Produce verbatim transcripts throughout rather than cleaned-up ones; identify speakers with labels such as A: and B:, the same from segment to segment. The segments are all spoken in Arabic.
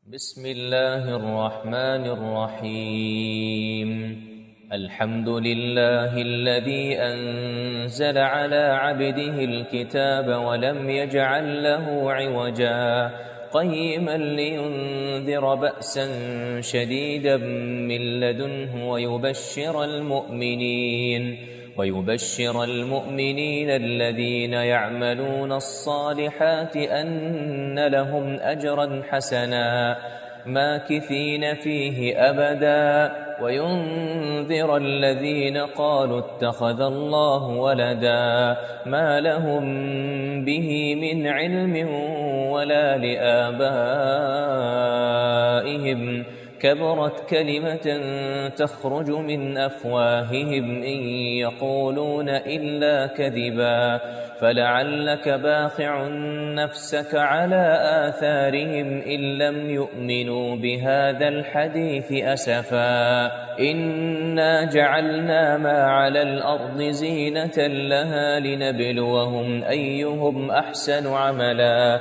A: بسم الله الرحمن الرحيم. الحمد لله الذي أنزل على عبده الكتاب ولم يجعل له عوجا قيما لينذر بأسا شديدا من لدنه ويبشر المؤمنين ويبشر المؤمنين الذين يعملون الصالحات أن لهم أجرا حسنا ماكثين فيه أبدا وينذر الذين قالوا اتخذ الله ولدا ما لهم به من علم ولا لآبائهم كبرت كلمة تخرج من أفواههم إن يقولون إلا كذبا فلعلك باخع نفسك على آثارهم إن لم يؤمنوا بهذا الحديث أسفا إنا جعلنا ما على الأرض زينة لها لنبلوهم أيهم أحسن عملا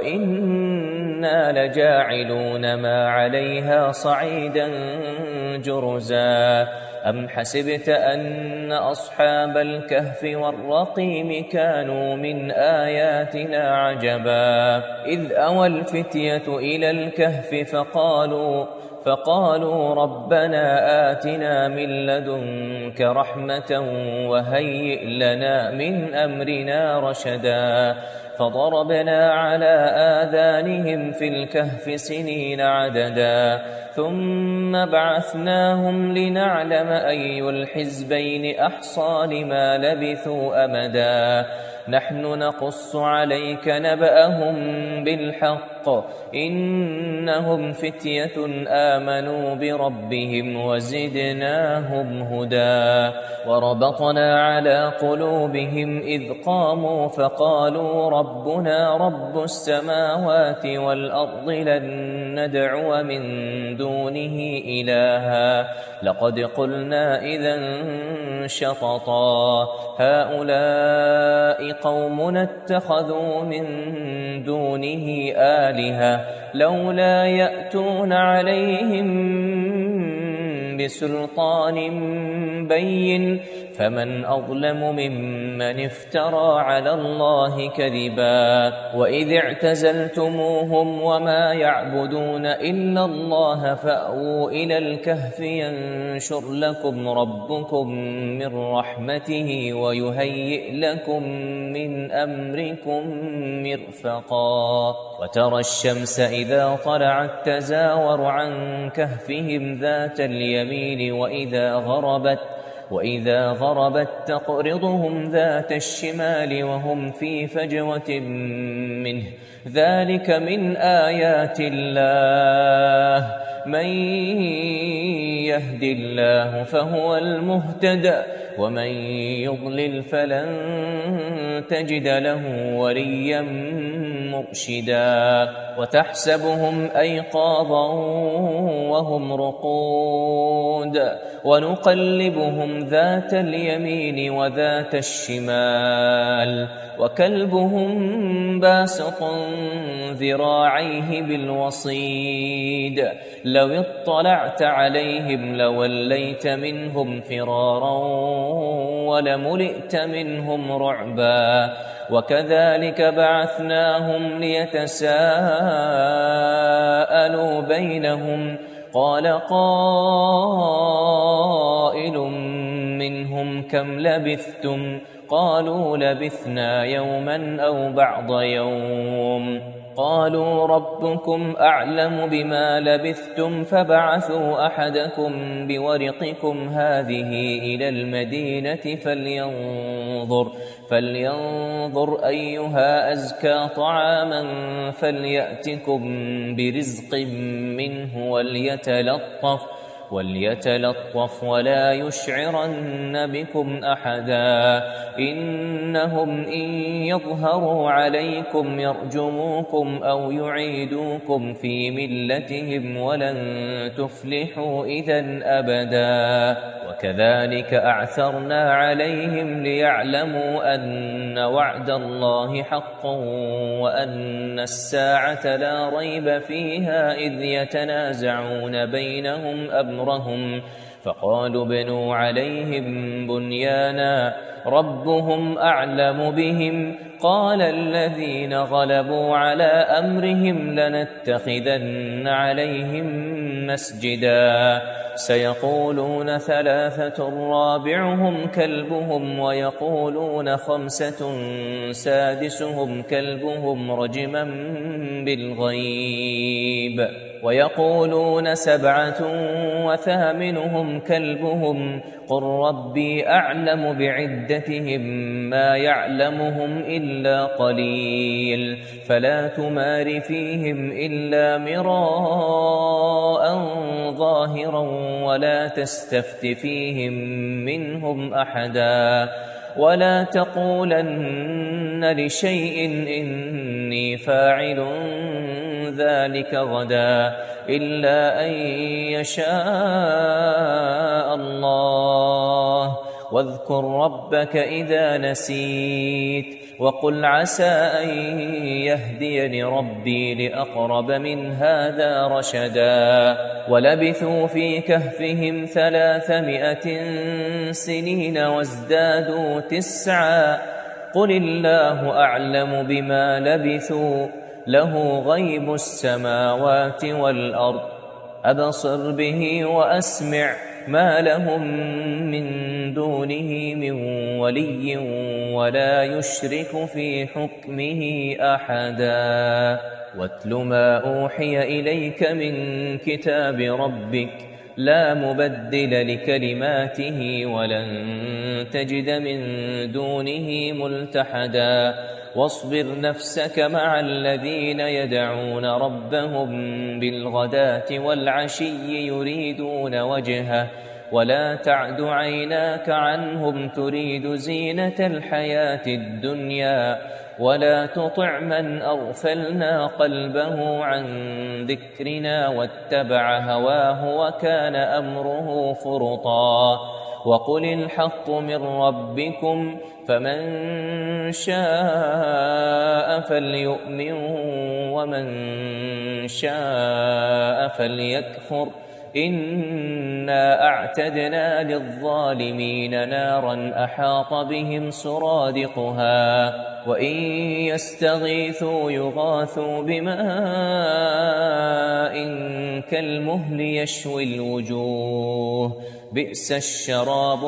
A: وإنا لجاعلون ما عليها صعيدا جرزا أم حسبت أن أصحاب الكهف والرقيم كانوا من آياتنا عجبا إذ أوى الفتية إلى الكهف فقالوا فقالوا ربنا آتنا من لدنك رحمة وهيئ لنا من أمرنا رشدا فضربنا على آذانهم في الكهف سنين عددا ثم بعثناهم لنعلم أي الحزبين أحصى لما لبثوا أمدا نحن نقص عليك نبأهم بالحق إنهم فتية آمنوا بربهم وزدناهم هدى وربطنا على قلوبهم إذ قاموا فقالوا ربنا رب السماوات والأرض لن ندعو من دونه إلها لقد قلنا إذا شططا هؤلاء قومنا اتخذوا من دونه آلهة لولا يأتون عليهم بسلطان بين فمن أظلم ممن افترى على الله كذبا وإذ اعتزلتموهم وما يعبدون إلا الله فأووا إلى الكهف ينشر لكم ربكم من رحمته ويهيئ لكم من أمركم مرفقا وترى الشمس إذا طلعت تزاور عن كهفهم ذات اليمين وإذا غربت وإذا غربت تقرضهم ذات الشمال وهم في فجوة منه ذلك من آيات الله من يهد الله فهو المهتد ومن يضلل فلن تجد له وليا مرشدا وتحسبهم أيقاظا وهم رقود ونقلبهم ذات اليمين وذات الشمال وكلبهم باسط ذراعيه بالوصيد لو اطلعت عليهم لوليت منهم فرارا ولملئت منهم رعبا وكذلك بعثناهم ليتساءلوا بينهم قال قائل منهم كم لبثتم قالوا لبثنا يوما أو بعض يوم قالوا ربكم أعلم بما لبثتم فبعثوا أحدكم بورقكم هذه إلى المدينة فلينظر فلينظر أيها أزكى طعاما فليأتكم برزق منه وليتلطف وليتلطف ولا يشعرن بكم أحدا إنهم إن يظهروا عليكم يرجموكم أو يعيدوكم في ملتهم ولن تفلحوا إذا أبدا كذلك أعثرنا عليهم ليعلموا أن وعد الله حق وأن الساعة لا ريب فيها إذ يتنازعون بينهم أمرهم فقالوا ابنوا عليهم بنيانا ربهم أعلم بهم قال الذين غلبوا على أمرهم لنتخذن عليهم مسجدا سيقولون ثلاثة رابعهم كلبهم ويقولون خمسة سادسهم كلبهم رجما بالغيب ويقولون سبعة وثامنهم كلبهم قل ربي أعلم بعدتهم ما يعلمهم إلا قليل فلا تمار فيهم إلا مراء ظاهرا ولا تستفت فيهم منهم أحدا ولا تقولن لشيء إني فاعل ذلك غدا إلا أن يشاء الله واذكر ربك إذا نسيت وقل عسى أن يهديني ربي لأقرب من هذا رشدا ولبثوا في كهفهم ثلاثمائة سنين وازدادوا تسعا قل الله أعلم بما لبثوا له غيب السماوات والأرض أبصر به وأسمع ما لهم من دونه من ولي ولا يشرك في حكمه أحدا واتل ما أوحي إليك من كتاب ربك لا مبدل لكلماته ولن تجد من دونه ملتحدا واصبر نفسك مع الذين يدعون ربهم بالغداة والعشي يريدون وجهه ولا تعد عيناك عنهم تريد زينة الحياة الدنيا ولا تطع من أغفلنا قلبه عن ذكرنا واتبع هواه وكان أمره فرطا وقل الحق من ربكم فمن شاء فليؤمن ومن شاء فليكفر إنا أعتدنا للظالمين نارا أحاط بهم سرادقها وإن يستغيثوا يغاثوا بماء كالمهل يشوي الوجوه بئس الشراب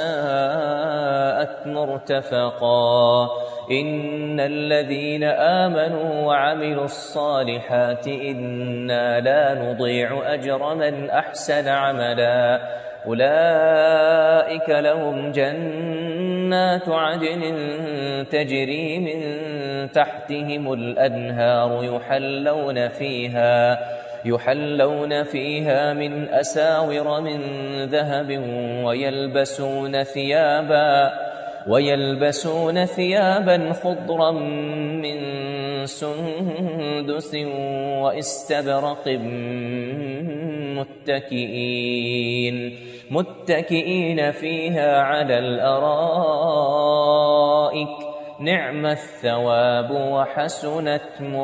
A: وساءت مرتفقا إن الذين آمنوا وعملوا الصالحات إنا لا نضيع أجر من أحسن عملا أولئك لهم جنات عدن تجري من تحتهم الأنهار يحلون فيها يحلون فيها من أساور من ذهب ويلبسون ثيابا ويلبسون ثيابا خضرا من سندس واستبرق متكئين متكئين فيها على الأرائك نعم الثواب وحسنت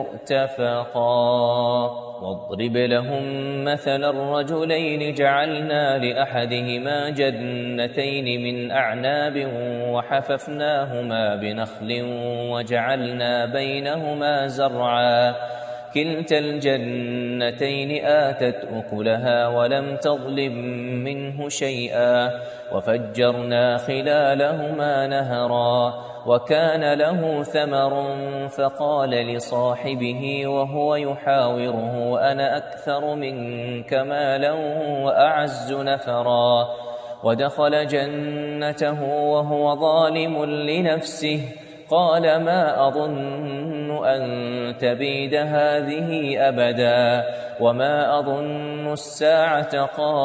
A: مرتفقا واضرب لهم مثل الرجلين جعلنا لأحدهما جنتين من أعناب وحففناهما بنخل وجعلنا بينهما زرعا كلتا الجنتين آتت أكلها ولم تظلم منه شيئا وفجرنا خلالهما نهرا وكان له ثمر فقال لصاحبه وهو يحاوره أنا أكثر منك مالا وأعز نفرا ودخل جنته وهو ظالم لنفسه قال ما أظن أن تبيد هذه أبدا وما أظن الساعة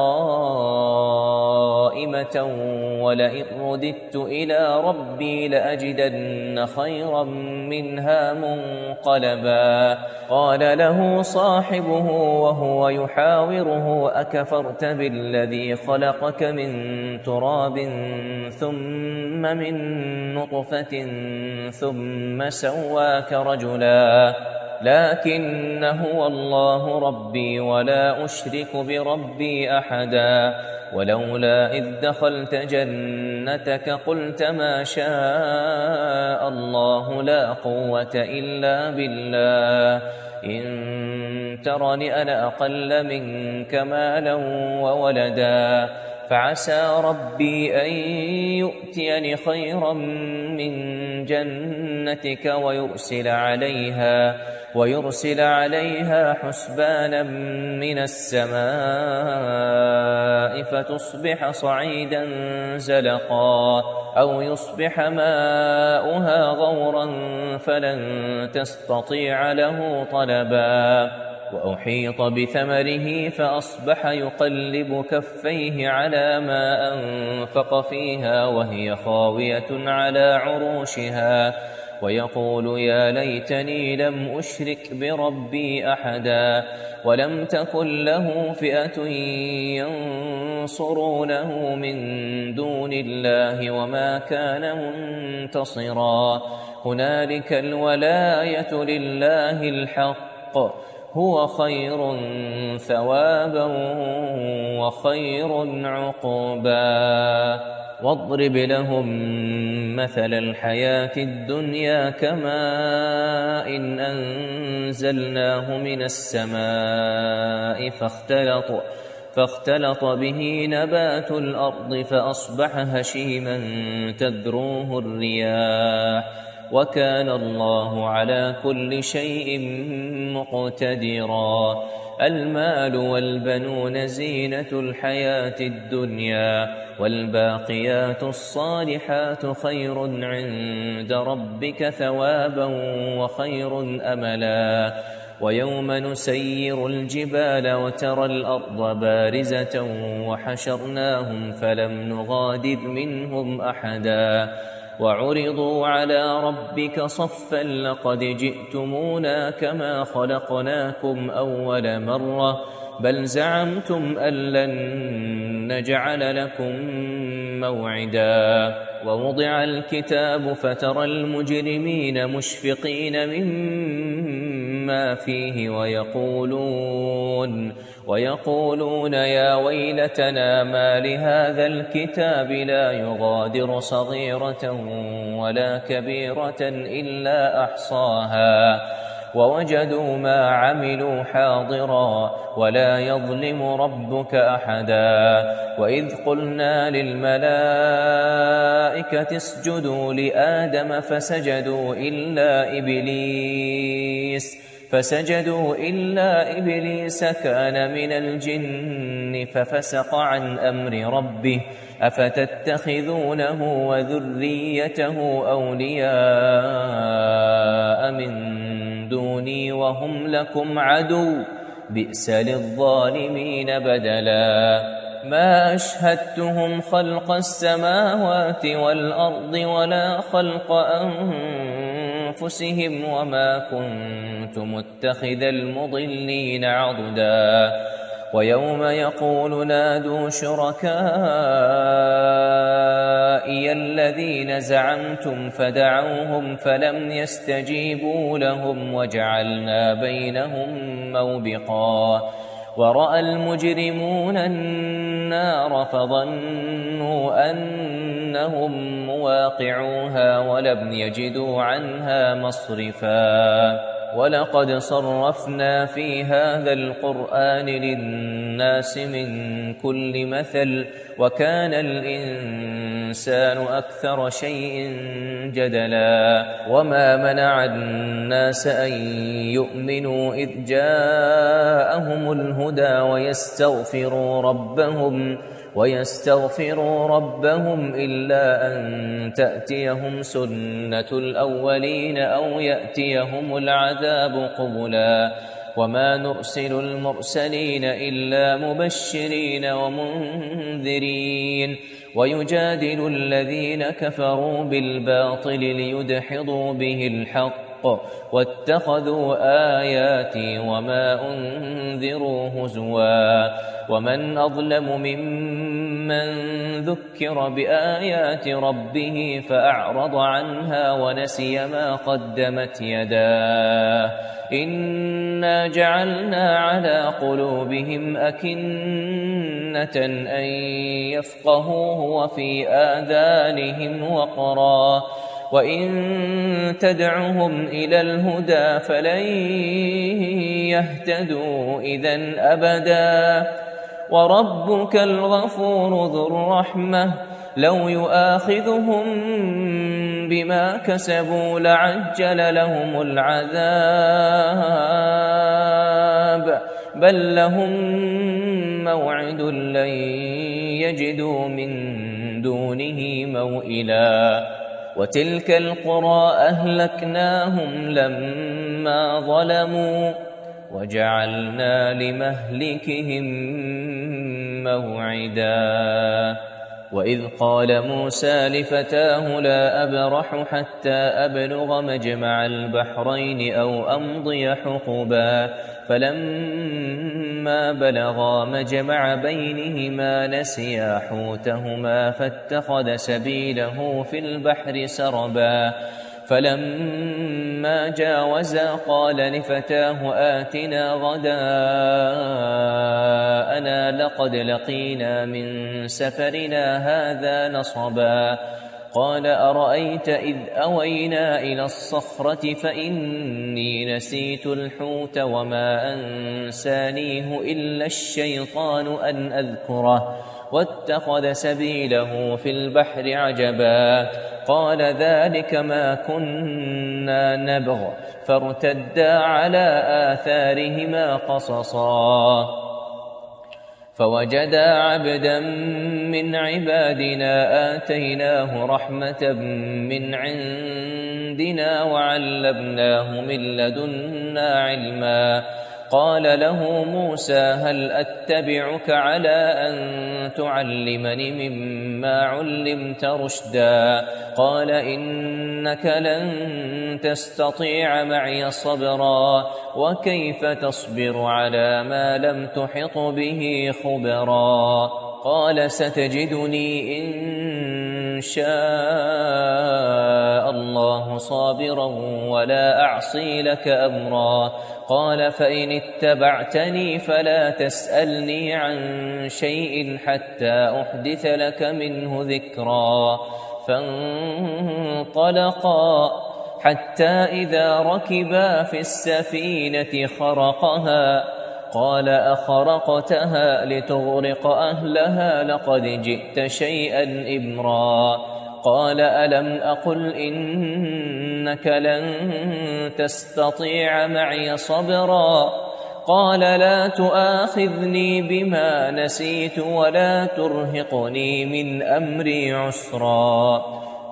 A: قائمة ولئن رددت إلى ربي لأجدن خيرا منها منقلبا قال له صاحبه وهو يحاوره أكفرت بالذي خلقك من تراب ثم من نطفة ثم سواك رجلا لكن هو الله ربي ولا أشرك بربي أحدا ولولا إذ دخلت جنتك قلت ما شاء الله لا قوة إلا بالله إن ترني أنا أقل منك مالا وولدا فعسى ربي أن يؤتيني خيرا من جنتك ويرسل عليها ويرسل عليها حسبانا من السماء فتصبح صعيدا زلقا أو يصبح ماؤها غورا فلن تستطيع له طلبا وأحيط بثمره فأصبح يقلب كفيه على ما أنفق فيها وهي خاوية على عروشها ويقول يا ليتني لم أشرك بربي أحدا ولم تكن له فئة ينصرونه من دون الله وما كان منتصرا هنالك الولاية لله الحق هو خير ثوابا وخير عقبا واضرب لهم مثل الحياة الدنيا كماء إن أنزلناه من السماء فاختلط, فاختلط به نبات الأرض فأصبح هشيما تذروه الرياح وكان الله على كل شيء مقتدرا المال والبنون زينة الحياة الدنيا والباقيات الصالحات خير عند ربك ثوابا وخير أملا ويوم نسير الجبال وترى الأرض بارزة وحشرناهم فلم نغادر منهم أحدا وعرضوا على ربك صفا لقد جئتمونا كما خلقناكم أول مرة بل زعمتم أن لن نجعل لكم موعدا ووضع الكتاب فترى المجرمين مشفقين مما فيه ويقولون ويقولون يا ويلتنا ما لهذا الكتاب لا يغادر صغيرة ولا كبيرة إلا أحصاها ووجدوا ما عملوا حاضرا ولا يظلم ربك أحدا وإذ قلنا للملائكة اسجدوا لآدم فسجدوا إلا إبليس فسجدوا إلا إبليس كان من الجن ففسق عن أمر ربه أفتتخذونه وذريته أولياء من دوني وهم لكم عدو بئس للظالمين بدلا ما أشهدتهم خلق السماوات والأرض ولا خلق أنفسهم وما كنت متخذ المضلين عضدا ويوم يقول نادوا شركائي الذين زعمتم فدعوهم فلم يستجيبوا لهم وجعلنا بينهم موبقا ورأى المجرمون النار فظنوا أنهم مواقعوها ولم يجدوا عنها مصرفا ولقد صرفنا في هذا القرآن للناس من كل مثل وكان الإنسان أكثر شيء جدلا وما منع الناس أن يؤمنوا إذ جاءهم الهدى ويستغفروا ربهم ويستغفروا ربهم إلا أن تأتيهم سنة الأولين أو يأتيهم العذاب قبلا وما نرسل المرسلين إلا مبشرين ومنذرين ويجادل الذين كفروا بالباطل ليدحضوا به الحق واتخذوا آياتي وما أنذروا هزوا ومن أظلم ممن ذكر بآيات ربه فأعرض عنها ونسي ما قدمت يداه إنا جعلنا على قلوبهم أكنة أن يفقهوه وفي آذانهم وقرا وإن تدعهم إلى الهدى فلن يهتدوا إذن أبدا وربك الغفور ذو الرحمة لو يؤاخذهم بما كسبوا لعجل لهم العذاب بل لهم موعد لن يجدوا من دونه موئلا وتلك القرى أهلكناهم لما ظلموا وجعلنا لمهلكهم موعدا وإذ قال موسى لفتاه لا أبرح حتى أبلغ مجمع البحرين أو أمضي حقبا فلما بلغا مجمع بينهما نسيا حوتهما فاتخذ سبيله في البحر سربا فلما جاوزا قال لفتاه آتنا غداءنا لقد لقينا من سفرنا هذا نصبا قال أرأيت إذ أوينا إلى الصخرة فإني نسيت الحوت وما أنسانيه إلا الشيطان أن أذكره واتخذ سبيله في البحر عجبا قال ذلك ما كنا نبغ فارتدا على آثارهما قصصا فوجدا عبدا من عبادنا آتيناه رحمة من عندنا وعلمناه من لدنا علما قال له موسى هل أتبعك على أن تعلمني مما علمت رشدا قال إنك لن تستطيع معي صبرا وكيف تصبر على ما لم تحط به خبرا قال ستجدني إن شاء الله صابرا ولا أعصي لك أمرا قال فإن اتبعتني فلا تسألني عن شيء حتى أحدث لك منه ذكرا فانطلقا حتى إذا ركبا في السفينة خرقها قال أخرقتها لتغرق أهلها لقد جئت شيئا إمرا قال ألم أقل إنك لن تستطيع معي صبرا قال لا تؤاخذني بما نسيت ولا ترهقني من أمري عسرا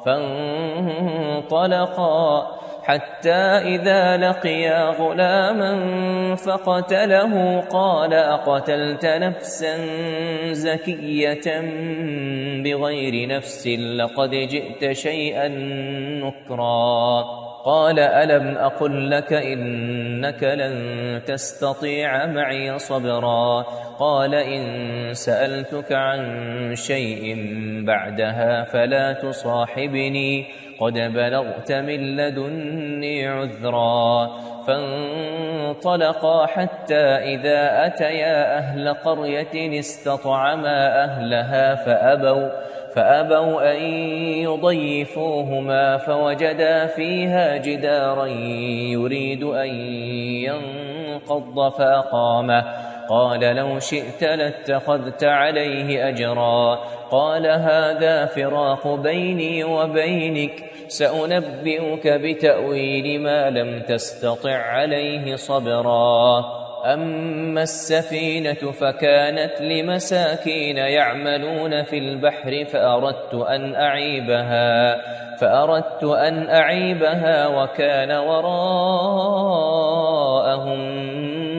A: فانطلقا حتى إذا لقيا غلاما فقتله قال أقتلت نفسا زكية بغير نفس لقد جئت شيئا نكرا قال ألم أقل لك إنك لن تستطيع معي صبرا قال إن سألتك عن شيء بعدها فلا تصاحبني قد بلغت من لدني عذرا فانطلقا حتى إذا أتيا أهل قرية استطعما أهلها فأبوا فأبوا أن يضيفوهما فوجدا فيها جدارا يريد أن ينقض فأقامه قال لو شئت لاتخذت عليه أجرا قال هذا فراق بيني وبينك سأنبئك بتأويل ما لم تستطع عليه صبرا أما السفينة فكانت لمساكين يعملون في البحر فأردت أن أعيبها فأردت أن أعيبها وكان وراءهم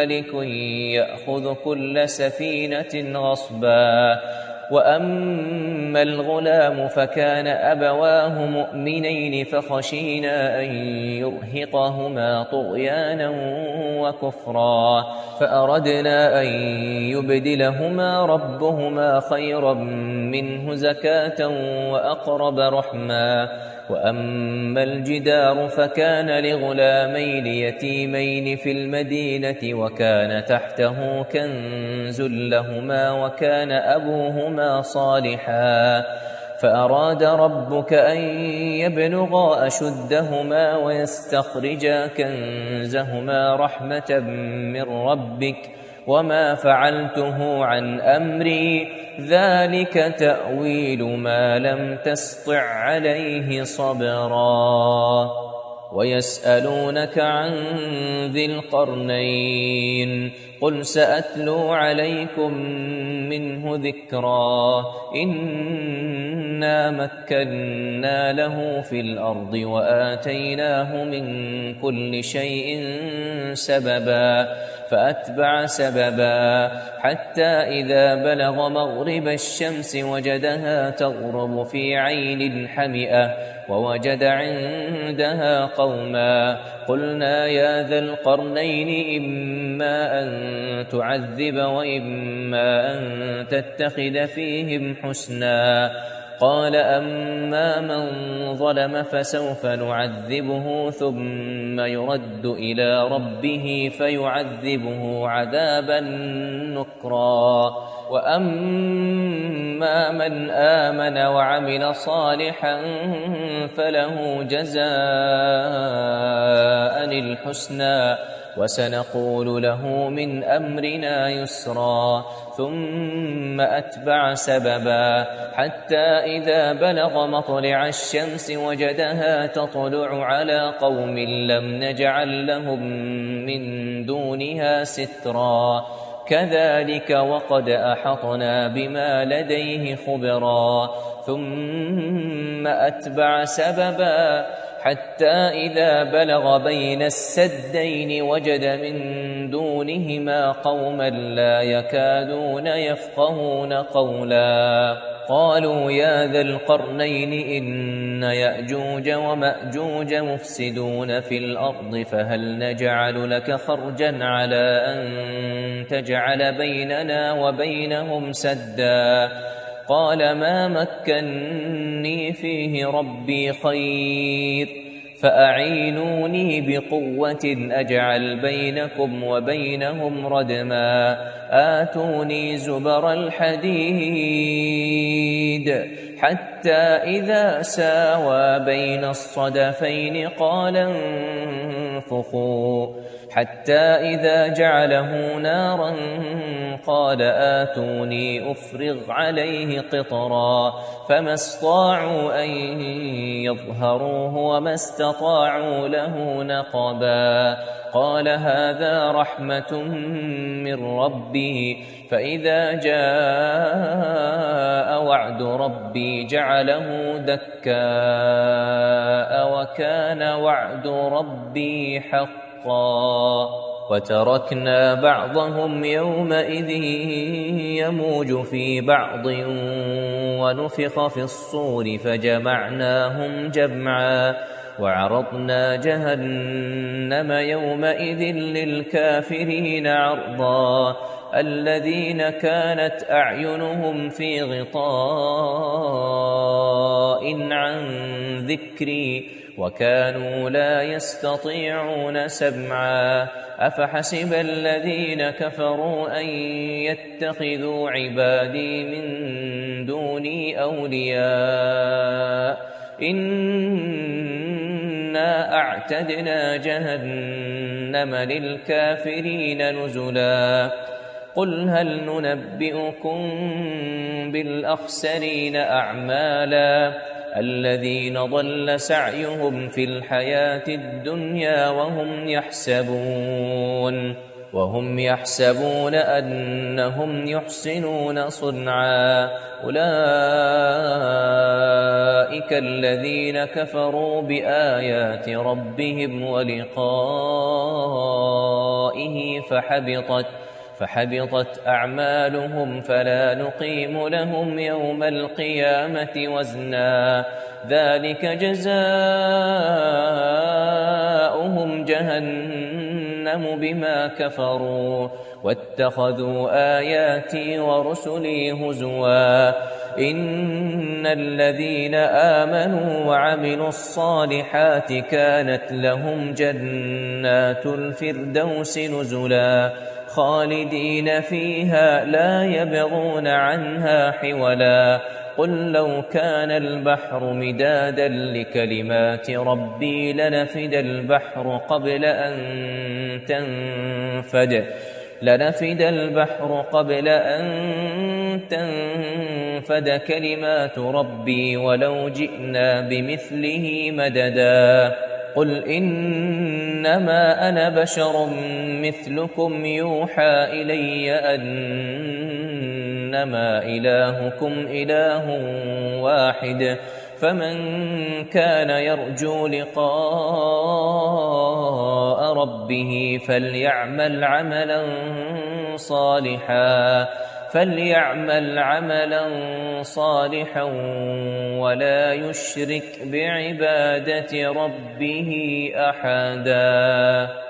A: ملك يأخذ كل سفينة غصبا. وأما الغلام فكان أبواه مؤمنين فخشينا أن يرهقهما طغيانا وكفرا فأردنا أن يبدلهما ربهما خيرا منه زكاة وأقرب رحما. وأما الجدار فكان لغلامين يتيمين في المدينة وكان تحته كنز لهما وكان أبوهما صالحا فأراد ربك أن يبلغا أشدهما ويستخرجا كنزهما رحمة من ربك وما فعلته عن أمري ذلك تأويل ما لم تسطع عليه صبرا. ويسألونك عن ذي القرنين قل سأتلو عليكم منه ذكرا. إنا مكنا له في الأرض وآتيناه من كل شيء سببا فأتبع سببا حتى إذا بلغ مغرب الشمس وجدها تغرب في عين حمئة ووجد عندها قوما قلنا يا ذا القرنين إما أن تعذب وإما أن تتخذ فيهم حسنا. قال أما من ظلم فسوف نعذبه ثم يرد إلى ربه فيعذبه عذابا نكرا. وأما من آمن وعمل صالحا فله جزاء الحسنى وسنقول له من أمرنا يسرا. ثم أتبع سببا حتى إذا بلغ مطلع الشمس وجدها تطلع على قوم لم نجعل لهم من دونها سترا. كذلك وقد أحطنا بما لديه خبرا. ثم أتبع سببا حتى إذا بلغ بين السدين وجد من دونهما قوما لا يكادون يفقهون قولا. قالوا يا ذا القرنين إن يأجوج ومأجوج مفسدون في الأرض فهل نجعل لك خرجا على أن تجعل بيننا وبينهم سدا. قال ما مكني فيه ربي خير فأعينوني بقوة أجعل بينكم وبينهم ردما. آتوني زبر الحديد حتى إذا ساوى بين الصدفين قال انفخوا حتى إذا جعله نارا قال آتوني أفرغ عليه قطرا. فما استطاعوا أن يظهروه وما استطاعوا له نقبا. قال هذا رحمة من ربي فإذا جاء وعد ربي جعله دكاء وكان وعد ربي حقا. وتركنا بعضهم يومئذ يموج في بعض ونفخ في الصور فجمعناهم جمعا. وعرضنا جهنم يومئذ للكافرين عرضا. الذين كانت أعينهم في غطاء عن ذكري وكانوا لا يستطيعون سمعا. أفحسب الذين كفروا أن يتخذوا عبادي من دوني أولياء إنا أعتدنا جهنم للكافرين نزلا. قل هل ننبئكم بالأخسرين أعمالا الذين ضل سعيهم في الحياة الدنيا وهم يحسبون وهم يحسبون أنهم يحسنون صنعا أولئك الذين كفروا بآيات ربهم ولقائه فحبطت فحبطت أعمالهم فلا نقيم لهم يوم القيامة وزنا ذلك جزاؤهم جهنم بما كفروا واتخذوا آياتي ورسلي هزوا إن الذين آمنوا وعملوا الصالحات كانت لهم جنات الفردوس نزلا خالدين فيها لا يبغون عنها حولا قل لو كان البحر مدادا لكلمات ربي لنفد البحر قبل أن تنفد لنفد البحر قبل أن تنفد كلمات ربي ولو جئنا بمثله مددا قل إنما أنا بشر مثلكم يوحى إلي أنما إلهكم إله واحد فمن كان يرجو لقاء ربه فليعمل عملا صالحا فليعمل عملا صالحا ولا يشرك بعبادة ربه أحدا.